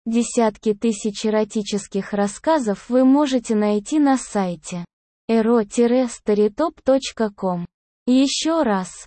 Десятки тысяч эротических рассказов вы можете найти на сайте ero-storytop.com. Еще раз,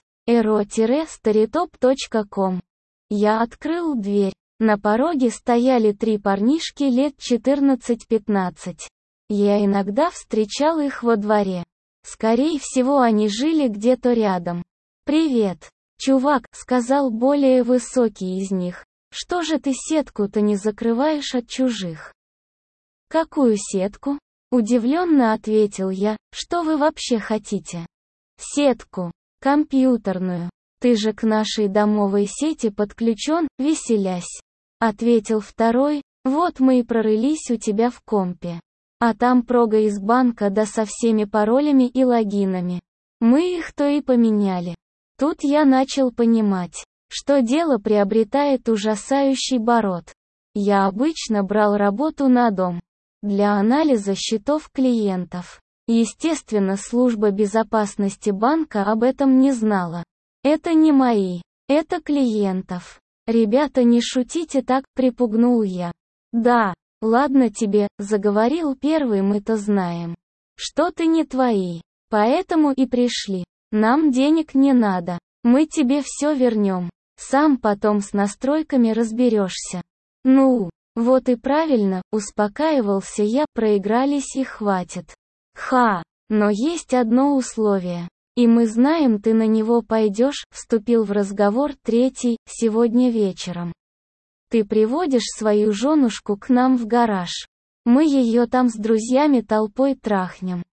ero-storytop.com. Я открыл дверь. На пороге стояли 3 парнишки лет 14-15. Я иногда встречал их во дворе. Скорее всего, они жили где-то рядом. «Привет, чувак», — сказал более высокий из них. «Что же ты сетку-то не закрываешь от чужих?» «Какую сетку?» — удивленно ответил я. «Что вы вообще хотите?» «Сетку. Компьютерную. Ты же к нашей домовой сети подключен, веселясь», — ответил второй. «Вот мы и прорылись у тебя в компе. А там прога из банка да со всеми паролями и логинами. Мы их то и поменяли». Тут я начал понимать, что дело приобретает ужасающий оборот. Я обычно брал работу на дом для анализа счетов клиентов. Естественно, служба безопасности банка об этом не знала. «Это не мои, это клиентов. Ребята, не шутите так», — припугнул я. «Да, ладно тебе», — заговорил первый, «мы-то знаем, что ты не твои, поэтому и пришли. Нам денег не надо, мы тебе все вернем. Сам потом с настройками разберешься». «Ну, вот и правильно», — успокаивался я, «проигрались и хватит». Но есть одно условие. И мы знаем, ты на него пойдешь», — вступил в разговор третий, «сегодня вечером. Ты приводишь свою женушку к нам в гараж. Мы ее там с друзьями толпой трахнем.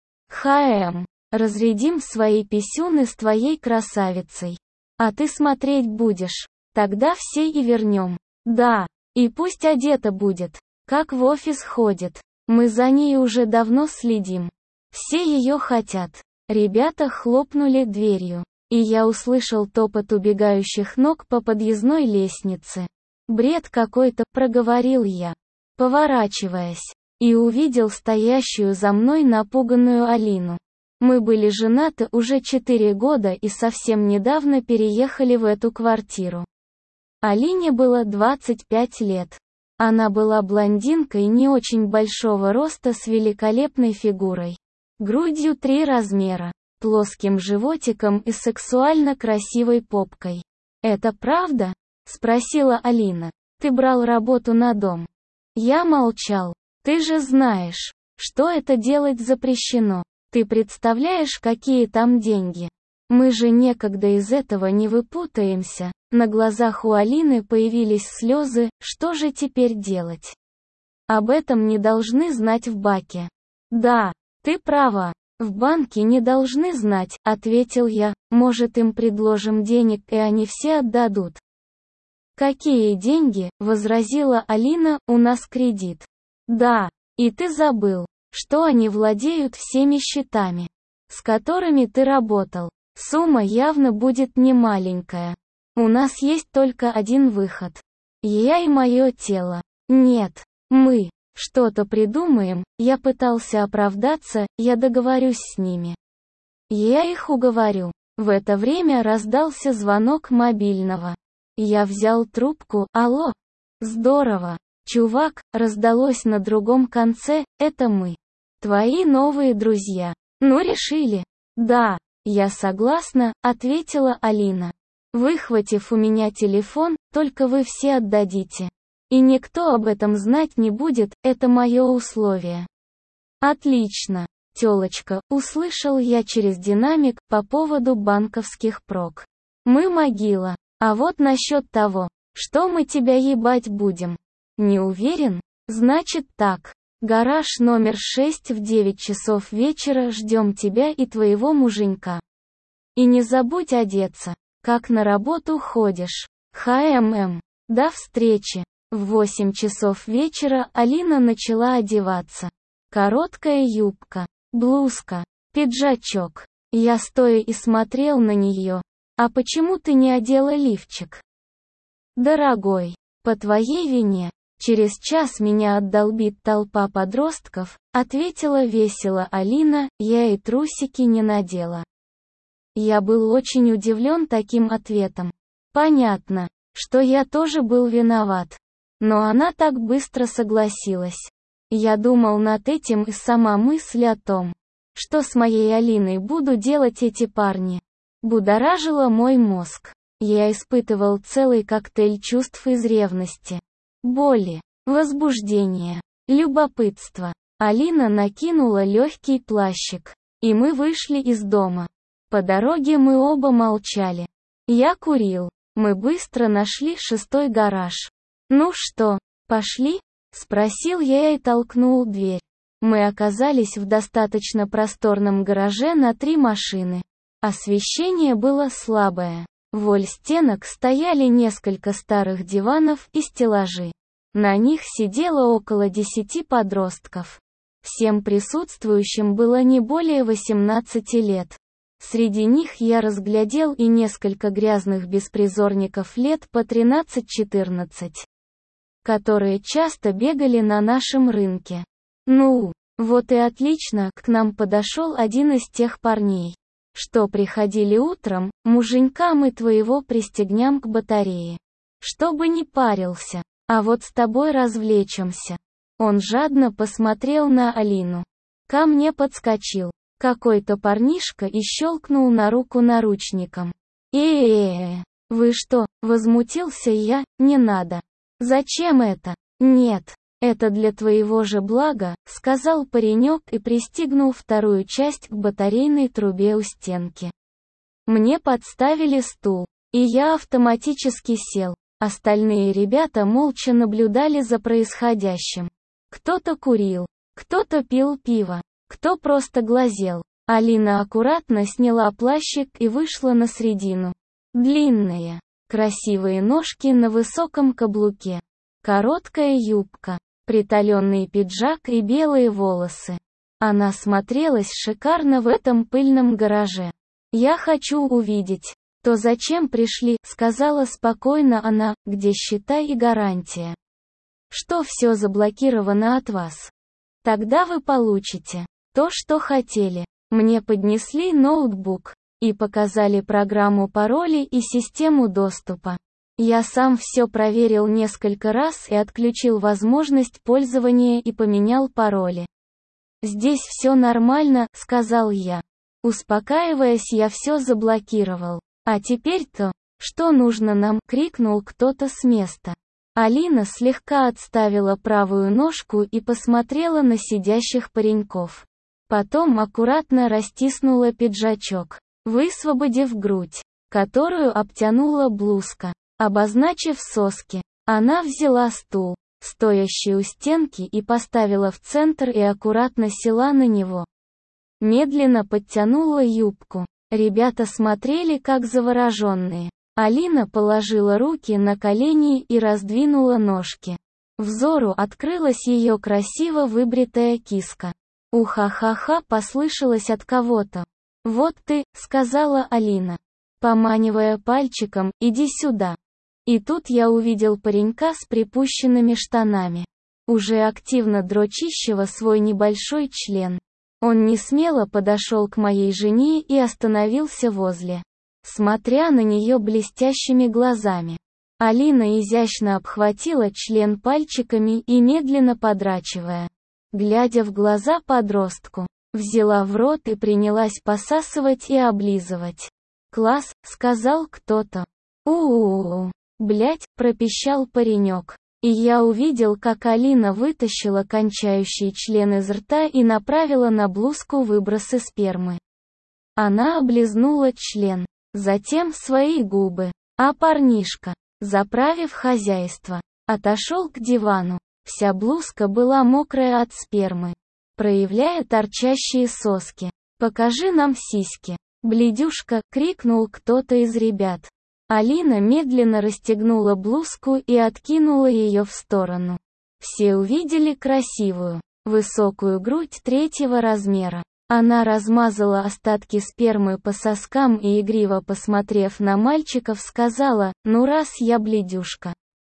Разрядим свои писюны с твоей красавицей. А ты смотреть будешь. Тогда все и вернем. Да, и пусть одета будет, как в офис ходит. Мы за ней уже давно следим. Все ее хотят». Ребята хлопнули дверью, и я услышал топот убегающих ног по подъездной лестнице. «Бред какой-то», — проговорил я, поворачиваясь, и увидел стоящую за мной напуганную Алину. Мы были женаты уже 4 года и совсем недавно переехали в эту квартиру. Алине было 25 лет. Она была блондинкой не очень большого роста с великолепной фигурой. Грудью 3 размера, плоским животиком и сексуально красивой попкой. «Это правда?» — спросила Алина. «Ты брал работу на дом?» Я молчал. «Ты же знаешь, что это делать запрещено. Ты представляешь, какие там деньги? Мы же никогда из этого не выпутаемся». На глазах у Алины появились слезы. «Что же теперь делать? Об этом не должны знать в баке». «Да, ты права. В банке не должны знать», — ответил я. «Может, им предложим денег, и они все отдадут». «Какие деньги?» — возразила Алина. «У нас кредит». «Да, и ты забыл, что они владеют всеми счетами, с которыми ты работал. Сумма явно будет немаленькая. У нас есть только один выход. Я и мое тело. Нет, мы что-то придумаем». Я пытался оправдаться, я договорюсь с ними. Я их уговорю. В это время раздался звонок мобильного. Я взял трубку. «Алло?» «Здорово, чувак», раздалось на другом конце. «Это мы. Твои новые друзья. Ну решили?» «Да, я согласна», ответила Алина, выхватив у меня телефон. «Только вы все отдадите. И никто об этом знать не будет, это мое условие». «Отлично, тёлочка», услышал я через динамик по поводу банковских прог. «Мы могила. А вот насчет того, что мы тебя ебать будем. Не уверен? Значит так. Гараж номер 6 в 9 часов вечера, ждем тебя и твоего муженька. И не забудь одеться, как на работу ходишь. До встречи». В 8 часов вечера Алина начала одеваться. Короткая юбка, блузка, пиджачок. Я стоя и смотрел на нее. «А почему ты не одела лифчик?» «Дорогой, по твоей вине. Через час меня отдолбит толпа подростков», ответила весело Алина. Я и трусики не надела. Я был очень удивлен таким ответом. Понятно, что я тоже был виноват. Но она так быстро согласилась. Я думал над этим, и сама мысль о том, что с моей Алиной буду делать эти парни, будоражила мой мозг. Я испытывал целый коктейль чувств из ревности, боли, возбуждения, любопытства. Алина накинула легкий плащик, и мы вышли из дома. По дороге мы оба молчали. Я курил. Мы быстро нашли 6-й гараж. «Ну что, пошли?» — спросил я и толкнул дверь. Мы оказались в достаточно просторном гараже на 3 машины. Освещение было слабое. Вдоль стенок стояли несколько старых диванов и стеллажи. На них сидело около 10 подростков. Всем присутствующим было не более 18 лет. Среди них я разглядел и несколько грязных беспризорников лет по 13-14, которые часто бегали на нашем рынке. Ну, вот и отлично, к нам подошел один из тех парней, что приходили утром, муженька мы твоего пристегнем к батарее. Чтобы не парился, а вот с тобой развлечемся. Он жадно посмотрел на Алину. Ко мне подскочил какой-то парнишка и щелкнул на руку наручником. Вы что, возмутился я, не надо. Зачем это? Нет, это для твоего же блага, сказал паренек и пристегнул вторую часть к батарейной трубе у стенки. Мне подставили стул, и я автоматически сел. Остальные ребята молча наблюдали за происходящим. Кто-то курил, кто-то пил пиво, кто просто глазел. Алина аккуратно сняла плащик и вышла на середину. Длинные, красивые ножки на высоком каблуке, короткая юбка, приталенный пиджак и белые волосы. Она смотрелась шикарно в этом пыльном гараже. «Я хочу увидеть, то зачем пришли», — сказала спокойно она, «где счета и гарантия, что все заблокировано от вас. Тогда вы получите то, что хотели». Мне поднесли ноутбук и показали программу паролей и систему доступа. Я сам все проверил несколько раз и отключил возможность пользования и поменял пароли. «Здесь все нормально», — сказал я. Успокаиваясь, я все заблокировал. «А теперь-то, что нужно нам?» — крикнул кто-то с места. Алина слегка отставила правую ножку и посмотрела на сидящих пареньков. Потом аккуратно растиснула пиджачок, высвободив грудь, которую обтянула блузка, обозначив соски. Она взяла стул, стоящий у стенки, и поставила в центр и аккуратно села на него. Медленно подтянула юбку. Ребята смотрели как завороженные. Алина положила руки на колени и раздвинула ножки. Взору открылась ее красиво выбритая киска. «Уха-ха-ха» послышалось от кого-то. «Вот ты», — сказала Алина, поманивая пальчиком, «иди сюда». И тут я увидел паренька с припущенными штанами, уже активно дрочищего свой небольшой член. Он несмело подошел к моей жене и остановился возле, смотря на нее блестящими глазами. Алина изящно обхватила член пальчиками и, медленно подрачивая, глядя в глаза подростку, взяла в рот и принялась посасывать и облизывать. «Класс», — сказал кто-то. «У-у-у-у, блять», — пропищал паренек. И я увидел, как Алина вытащила кончающий член из рта и направила на блузку выбросы спермы. Она облизнула член, затем свои губы, а парнишка, заправив хозяйство, отошел к дивану. Вся блузка была мокрая от спермы, проявляя торчащие соски. «Покажи нам сиськи, блядюшка!» — крикнул кто-то из ребят. Алина медленно расстегнула блузку и откинула ее в сторону. Все увидели красивую, высокую грудь 3-го размера. Она размазала остатки спермы по соскам и, игриво посмотрев на мальчиков, сказала: «Ну раз я блядюшка,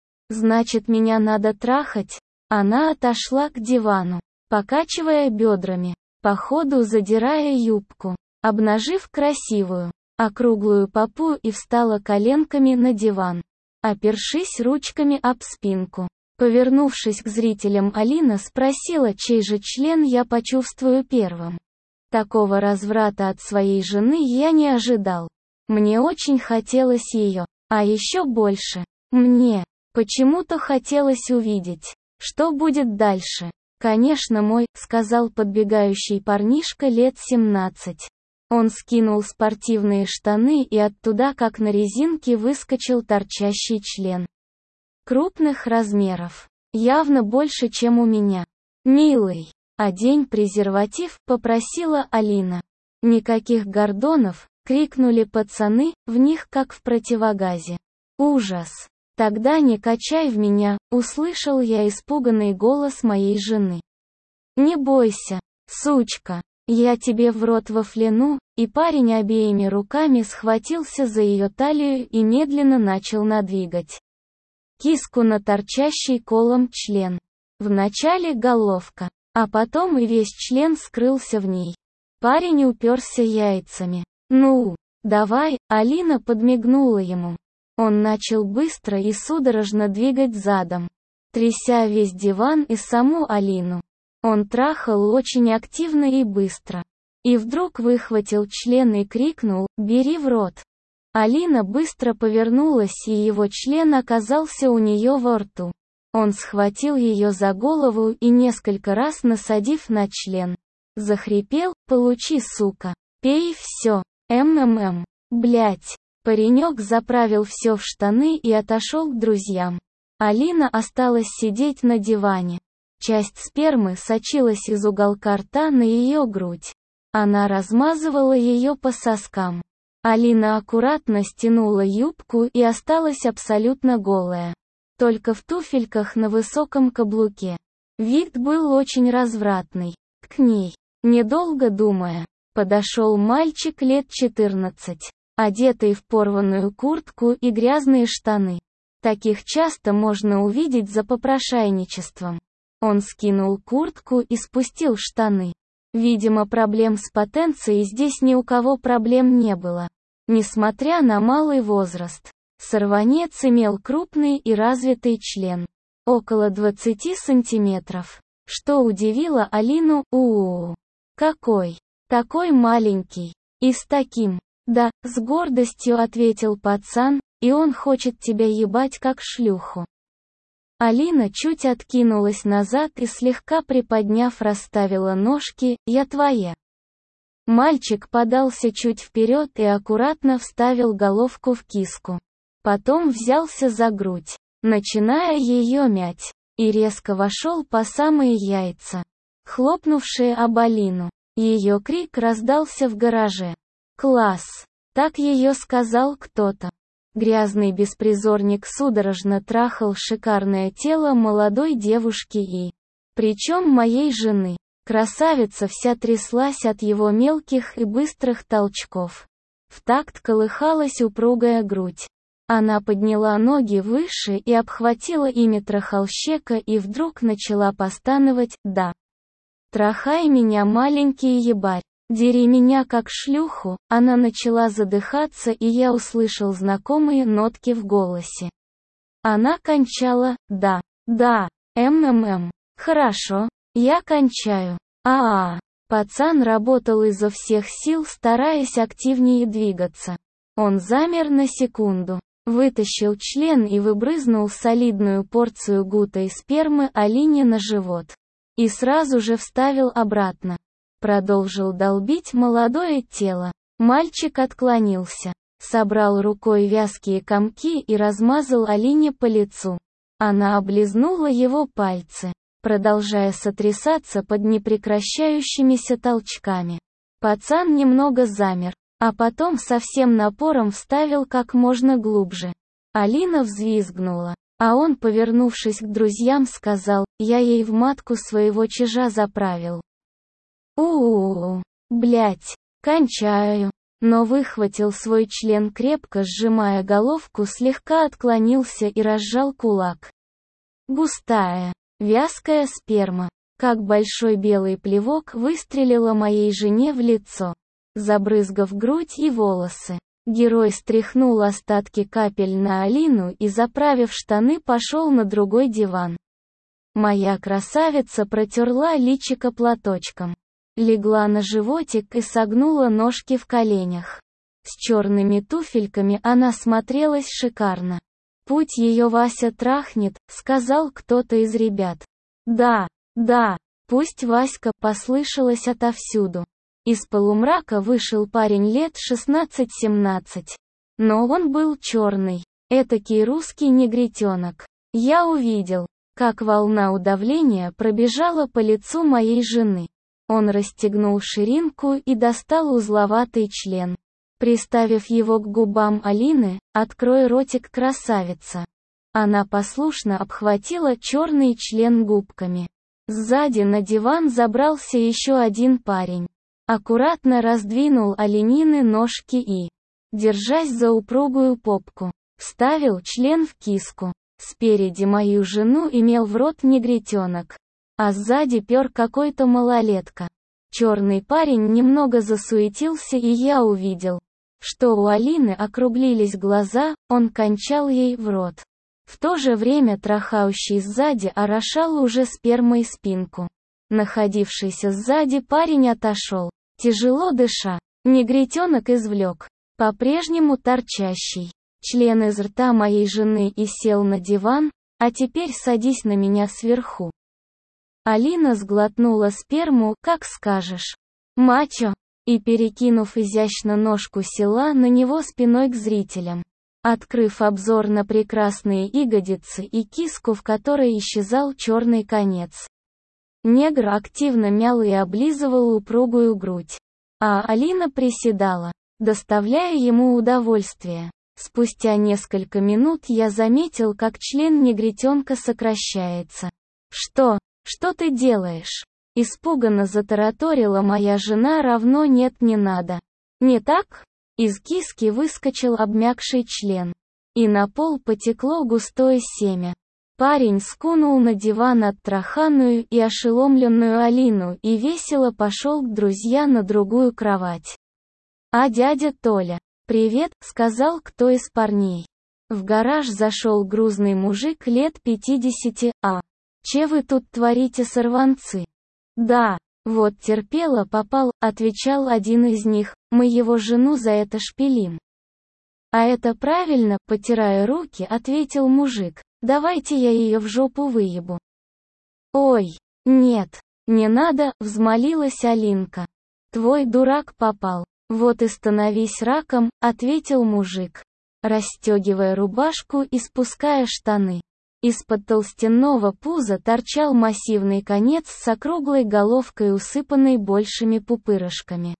значит меня надо трахать». Она отошла к дивану, покачивая бедрами, по ходу задирая юбку, обнажив красивую, округлую попу, и встала коленками на диван, опершись ручками об спинку. Повернувшись к зрителям, Алина спросила, чей же член я почувствую первым. Такого разврата от своей жены я не ожидал. Мне очень хотелось ее, а еще больше. Мне почему-то хотелось увидеть, что будет дальше. «Конечно мой», — сказал подбегающий парнишка лет 17. Он скинул спортивные штаны, и оттуда как на резинке выскочил торчащий член. Крупных размеров. Явно больше, чем у меня. «Милый, одень презерватив», — попросила Алина. «Никаких гордонов», — крикнули пацаны, в них как в противогазе. Ужас. «Тогда не качай в меня», — услышал я испуганный голос моей жены. «Не бойся, сучка, я тебе в рот вафляну», и парень обеими руками схватился за ее талию и медленно начал надвигать киску на торчащий колом член. Вначале головка, а потом и весь член скрылся в ней. Парень уперся яйцами. «Ну, давай», — Алина подмигнула ему. Он начал быстро и судорожно двигать задом, тряся весь диван и саму Алину. Он трахал очень активно и быстро. И вдруг выхватил член и крикнул: «Бери в рот». Алина быстро повернулась, и его член оказался у нее во рту. Он схватил ее за голову и несколько раз насадив на член, захрипел: «Получи, сука, пей все, МММ, блять». Паренек заправил все в штаны и отошел к друзьям. Алина осталась сидеть на диване. Часть спермы сочилась из уголка рта на ее грудь. Она размазывала ее по соскам. Алина аккуратно стянула юбку и осталась абсолютно голая. Только в туфельках на высоком каблуке. Вид был очень развратный. К ней, недолго думая, подошел мальчик лет 14, одетый в порванную куртку и грязные штаны. Таких часто можно увидеть за попрошайничеством. Он скинул куртку и спустил штаны. Видимо, проблем с потенцией здесь ни у кого проблем не было. Несмотря на малый возраст, сорванец имел крупный и развитый член. Около 20 сантиметров. Что удивило Алину: какой? Такой маленький. И с таким. «Да», — с гордостью ответил пацан, «и он хочет тебя ебать как шлюху». Алина чуть откинулась назад и слегка приподняв расставила ножки: «Я твоя». Мальчик подался чуть вперед и аккуратно вставил головку в киску. Потом взялся за грудь, начиная ее мять, и резко вошел по самые яйца, хлопнувшие об Алину. Ее крик раздался в гараже. «Класс!» — так ее сказал кто-то. Грязный беспризорник судорожно трахал шикарное тело молодой девушки и... Причем моей жены. Красавица вся тряслась от его мелких и быстрых толчков. В такт колыхалась упругая грудь. Она подняла ноги выше и обхватила ими трахалщека и вдруг начала постановать: «Да. Трахай меня, маленький ебарь. Дери меня как шлюху». Она начала задыхаться, и я услышал знакомые нотки в голосе. Она кончала: «Да, да, МММ. Хорошо, я кончаю. Пацан работал изо всех сил, стараясь активнее двигаться. Он замер на секунду, вытащил член и выбрызнул солидную порцию гутой спермы Алине на живот. И сразу же вставил обратно. Продолжил долбить молодое тело. Мальчик отклонился, собрал рукой вязкие комки и размазал Алине по лицу. Она облизнула его пальцы, продолжая сотрясаться под непрекращающимися толчками. Пацан немного замер, а потом со всем напором вставил как можно глубже. Алина взвизгнула, а он, повернувшись к друзьям, сказал: «Я ей в матку своего чижа заправил». Блять, кончаю». Но выхватил свой член крепко, сжимая головку, слегка отклонился и разжал кулак. Густая, вязкая сперма, как большой белый плевок, выстрелила моей жене в лицо, забрызгав грудь и волосы. Герой стряхнул остатки капель на Алину и, заправив штаны, пошел на другой диван. Моя красавица протерла личико платочком. Легла на животик и согнула ножки в коленях. С черными туфельками она смотрелась шикарно. «Путь ее Вася трахнет», — сказал кто-то из ребят. «Да, да, пусть Васька», — послышалось отовсюду. Из полумрака вышел парень лет 16-17. Но он был черный, этакий русский негритенок. Я увидел, как волна удавления пробежала по лицу моей жены. Он расстегнул ширинку и достал узловатый член. Приставив его к губам Алины: «Открой ротик, красавица». Она послушно обхватила черный член губками. Сзади на диван забрался еще один парень. Аккуратно раздвинул Алинины ножки и, держась за упругую попку, вставил член в киску. Спереди мою жену имел в рот негритенок, а сзади пер какой-то малолетка. Черный парень немного засуетился, и я увидел, что у Алины округлились глаза, он кончал ей в рот. В то же время трахающий сзади орошал уже спермой спинку. Находившийся сзади парень отошел, тяжело дыша. Негритенок извлек, по-прежнему торчащий, член из рта моей жены и сел на диван. «А теперь садись на меня сверху». Алина сглотнула сперму: «Как скажешь, мачо», и, перекинув изящно ножку, села на него спиной к зрителям, открыв обзор на прекрасные ягодицы и киску, в которой исчезал черный конец. Негр активно мял и облизывал упругую грудь, а Алина приседала, доставляя ему удовольствие. Спустя несколько минут я заметил, как член негритенка сокращается. «Что ты делаешь?» — испуганно затараторила моя жена. «Равно нет, не надо. Не так?» Из киски выскочил обмякший член, и на пол потекло густое семя. Парень скунул на диван оттраханную и ошеломленную Алину и весело пошел к друзьям на другую кровать. «А дядя Толя, привет», — сказал кто из парней. В гараж зашел грузный мужик лет 50. «А че вы тут творите, сорванцы?» «Да, вот терпела попал», — отвечал один из них, «мы его жену за это шпилим». «А это правильно», — потирая руки, ответил мужик, «давайте я ее в жопу выебу». «Ой, нет, не надо», — взмолилась Алинка. «Твой дурак попал». «Вот и становись раком», — ответил мужик, расстегивая рубашку и спуская штаны. Из-под толстенного пуза торчал массивный конец с округлой головкой, усыпанной большими пупырышками.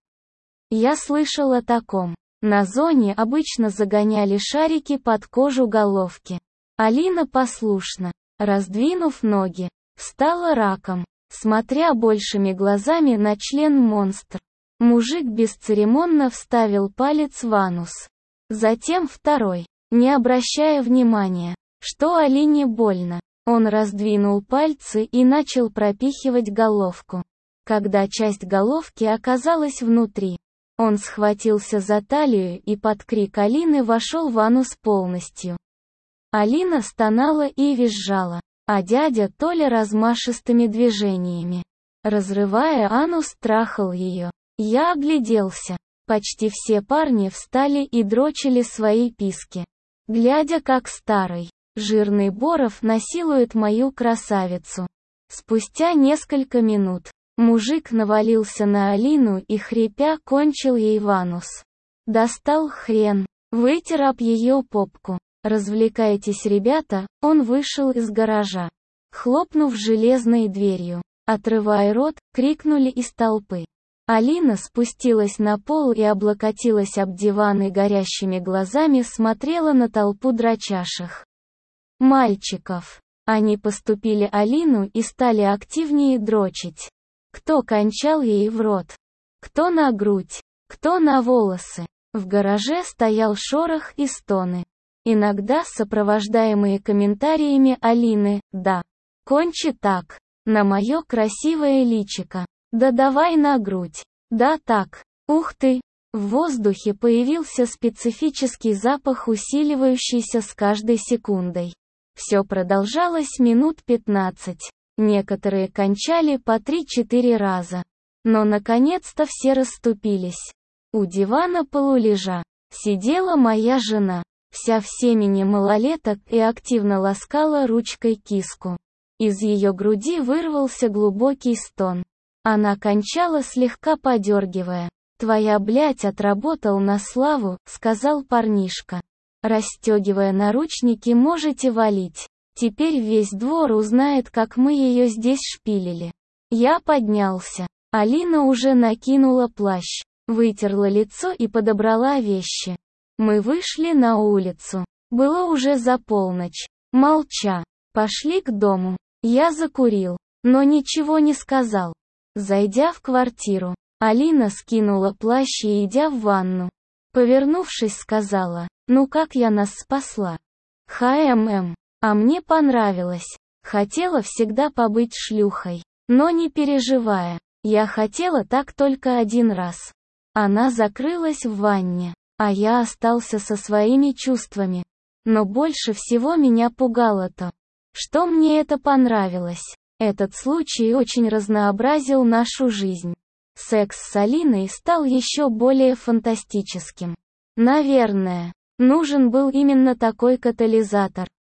Я слышал о таком. На зоне обычно загоняли шарики под кожу головки. Алина послушно, раздвинув ноги, встала раком, смотря большими глазами на член-монстр. Мужик бесцеремонно вставил палец в анус. Затем второй, не обращая внимания, что Алине больно. Он раздвинул пальцы и начал пропихивать головку. Когда часть головки оказалась внутри, он схватился за талию и под крик Алины вошел в анус полностью. Алина стонала и визжала, а дядя Толя размашистыми движениями, разрывая анус, трахал ее. Я огляделся. Почти все парни встали и дрочили свои писки, глядя, как старый, жирный Боров насилует мою красавицу. Спустя несколько минут мужик навалился на Алину и, хрипя, кончил ей в анус. Достал хрен, вытер об ее попку. «Развлекайтесь, ребята», — он вышел из гаража. Хлопнув железной дверью, «Отрывай рот», — крикнули из толпы. Алина спустилась на пол и облокотилась об диван и горящими глазами смотрела на толпу дрочащих мальчиков. Они поступили Алину и стали активнее дрочить. Кто кончал ей в рот, кто на грудь, кто на волосы. В гараже стоял шорох и стоны, иногда сопровождаемые комментариями Алины: «Да, кончи так, на мое красивое личико. Да давай на грудь. Да так. Ух ты!» В воздухе появился специфический запах, усиливающийся с каждой секундой. Все продолжалось минут 15. Некоторые кончали по 3-4 раза. Но наконец-то все расступились. У дивана полулежа сидела моя жена, вся в семени малолеток, и активно ласкала ручкой киску. Из ее груди вырвался глубокий стон. Она кончала, слегка подергивая. «Твоя блядь отработал на славу», — сказал парнишка. Расстегивая наручники, можете валить. Теперь весь двор узнает, как мы ее здесь шпилили. Я поднялся. Алина уже накинула плащ, вытерла лицо и подобрала вещи. Мы вышли на улицу. Было уже за полночь. Молча. Пошли к дому. Я закурил, но ничего не сказал. Зайдя в квартиру, Алина скинула плащ и, идя в ванну, повернувшись, сказала: «Ну как я нас спасла?» А мне понравилось. Хотела всегда побыть шлюхой. Но не переживая, я хотела так только один раз. Она закрылась в ванне, а я остался со своими чувствами. Но больше всего меня пугало то, что мне это понравилось. Этот случай очень разнообразил нашу жизнь. Секс с Алиной стал еще более фантастическим. Наверное, нужен был именно такой катализатор.